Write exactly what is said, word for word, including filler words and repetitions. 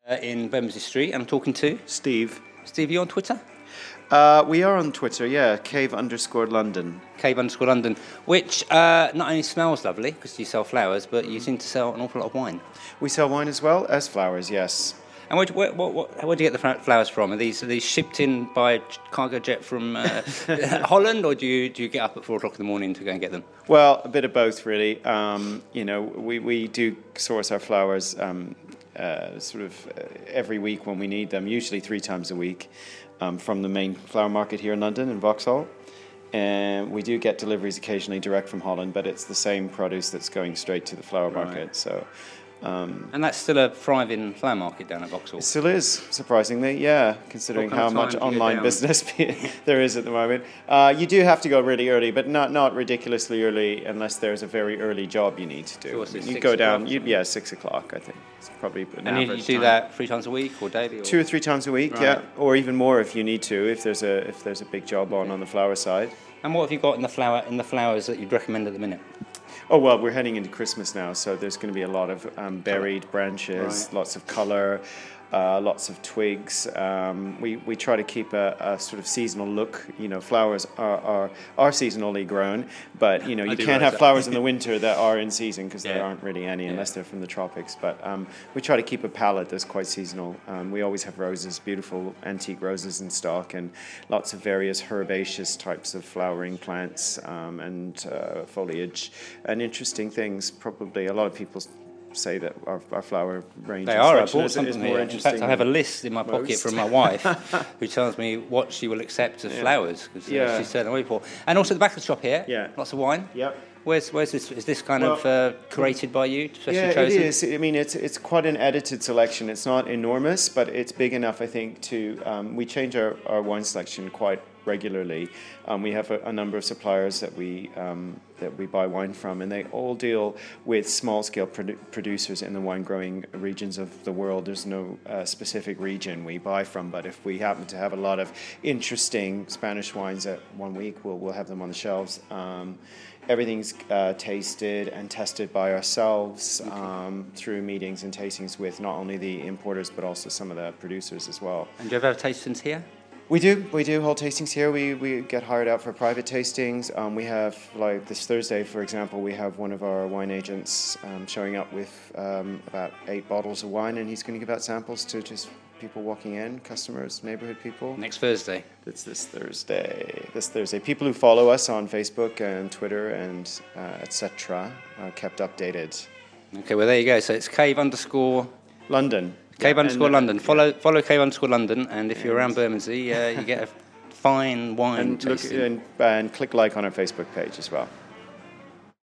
Uh, in Bermondsey Street, and I'm talking to Steve. Steve, you on Twitter? Uh, we are on Twitter, yeah. Cave underscore London. Cave underscore London, which uh, not only smells lovely because you sell flowers, but you seem to sell an awful lot of wine. We sell wine as well as flowers, yes. And where, where, where, where, where do you get the flowers from? Are these are these shipped in by cargo jet from uh, Holland, or do you do you get up at four o'clock in the morning to go and get them? Well, a bit of both, really. Um, you know, we, we do source our flowers um, uh, sort of uh, every week when we need them, usually three times a week, um, from the main flower market here in London, in Vauxhall. And we do get deliveries occasionally direct from Holland, but it's the same produce that's going straight to the flower Right. market. So. Um, And that's still a thriving flower market down at Vauxhall. It still is, surprisingly, yeah, considering What kind how of much time do you go online down? business there is at the moment. Uh, you do have to go really early, but not not ridiculously early unless there's a very early job you need to do. So what's it, you six go down, o'clock or you, something? yeah, six o'clock, I think. It's probably an And you, average you do time. that three times a week or daily? Or? Two or three times a week, Right. yeah, or even more if you need to, if there's a if there's a big job on on the flower side. And what have you got in the flower in the flowers that you'd recommend at the minute? Oh, well, we're heading into Christmas now, so there's going to be a lot of um, berried branches, Right. lots of colour, uh, lots of twigs. Um, we, we try to keep a, a sort of seasonal look. You know, flowers are, are, are seasonally grown, but, you know, I you do can't realise have that. flowers in the winter that are in season because there Yeah. aren't really any unless Yeah. they're from the tropics. But um, we try to keep a palette that's quite seasonal. Um, we always have roses, beautiful antique roses in stock, and lots of various herbaceous types of flowering plants um, and uh, foliage and interesting things. Probably a lot of people say that our, our flower range They and are. I selection bought is, some is from more here. In interesting. fact, I have a than list in my pocket most. from my wife, who tells me what she will accept as Yeah. flowers because uh, Yeah. she's turning away for. And also at the back of the shop here, Yeah. lots of wine. Yep. Where's where's this? Is this kind Well, of uh, curated by you, especially Yeah, chosen? it is. I mean, it's it's quite an edited selection. It's not enormous, but it's big enough, I think, to um, we change our, our wine selection quite regularly. Um, we have a, a number of suppliers that we um, that we buy wine from, and they all deal with small-scale produ- producers in the wine-growing regions of the world. There's no uh, specific region we buy from, but if we happen to have a lot of interesting Spanish wines at one week, we'll we'll have them on the shelves. Um, Everything's uh, tasted and tested by ourselves um, through meetings and tastings with not only the importers but also some of the producers as well. And do you ever have tastings here? We do, we do whole tastings here. We we get hired out for private tastings. Um, we have, like this Thursday, for example, we have one of our wine agents um, showing up with um, about eight bottles of wine, and he's going to give out samples to just people walking in, customers, neighborhood people. Next Thursday. It's this Thursday. This Thursday. People who follow us on Facebook and Twitter and uh, et cetera are kept updated. Okay, well there you go. So it's cave underscore London. cave Yeah, underscore and, uh, London. Follow follow cave underscore London, and if you're And- around Bermondsey, uh, you get a fine wine And look tasting. and, and click like on our Facebook page as well.